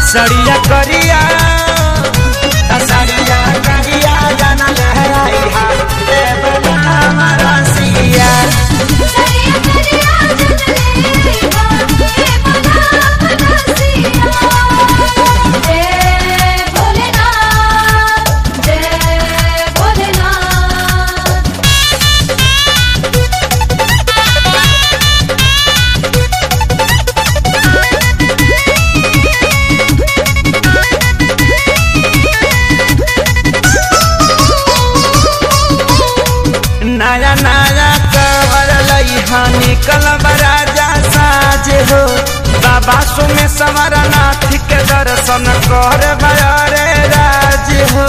सड़िया करिया सड़िया करिया जाना लहराई हा बना रसिया नया नया कवर निकल राजा साज हो बाबा सुमे समरनाथ के दर्शन कर बरे राज हो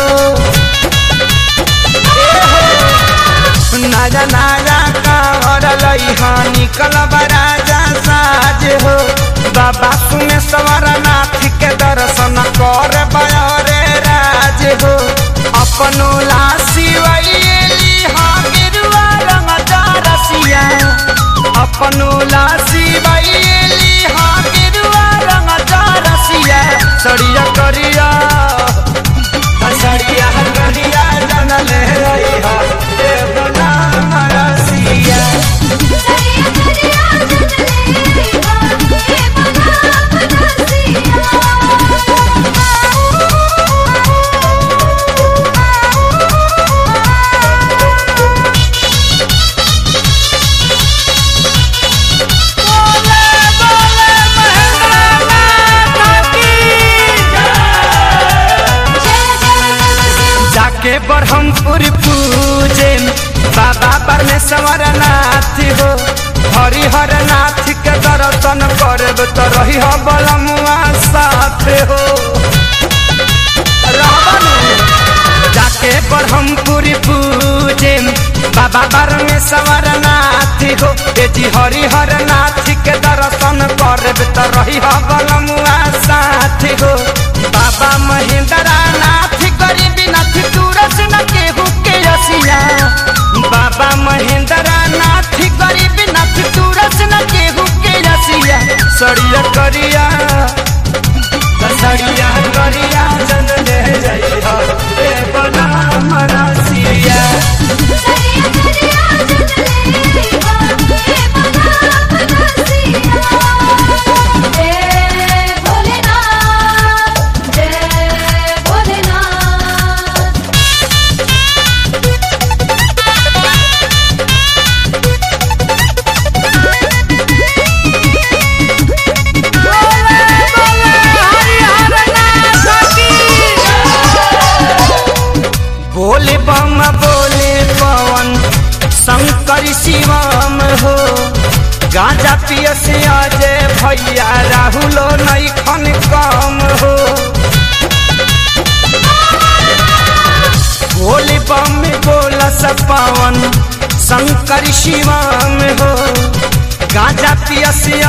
नया नया कवर निकल राजा साज हो बाबा सुमे समरनाथ के दर्शन कर बरे राज हो अपनो लासी अपनो लासी बैली हाँ गिरुआ रंग रसिया सड़िया करिया सड़िया करिया जाना ले रही हा बना रसिया के ब्रह्मपुर पूजे बाबा परमेश्वर नाथ हो हरिहर नाथ के दर्शन करब तो रही हो बलमुआ साथ हो जाके ब्रह्मपुर पूजे बाबा परमेश्वर नाथ हो जी हरिहर नाथ के दर्शन करब तो रही हो बलमुआ साथ हो बाबा महेंद्र नाथ गरीबी नाथ दूरस न केहू के रसिया बाबा महेंद्र नाथ गरीबी नाथ दूरस न केहू के रसिया सड़िया करिया सड़िया करिया जन ले जइहा बना रसिया बोले बम बोले पवन शंकर शिवम हो गांजा पिय से अजय भैया राहुलो नहीं खन कम हो बोले बम बोला पवन शंकर शिवम हो गांजा पिय से